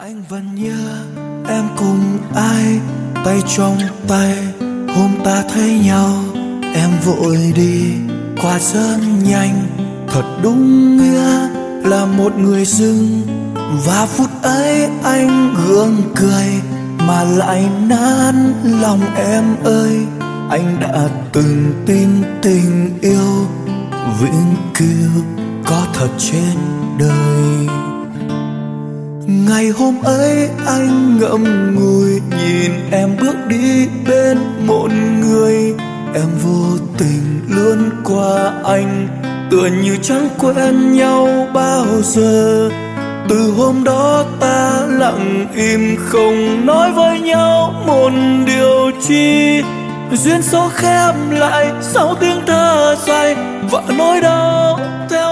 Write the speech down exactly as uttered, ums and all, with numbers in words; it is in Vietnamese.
Anh vẫn nhớ em cùng ai, tay trong tay. Hôm ta thấy nhau, em vội đi qua rất nhanh. Thật đúng nghĩa là một người dưng. Và phút ấy anh gượng cười mà lại nản lòng em ơi. Anh đã từng tin tình yêu vĩnh cửu có thật trên đời. Ngày hôm ấy anh ngậm ngùi nhìn em bước đi bên một người. Em vô tình lướt qua anh, tựa như chẳng quen nhau bao giờ. Từ hôm đó ta lặng im không nói với nhau một điều chi. Duyên số khép lại sau tiếng thở dài và nỗi đau theo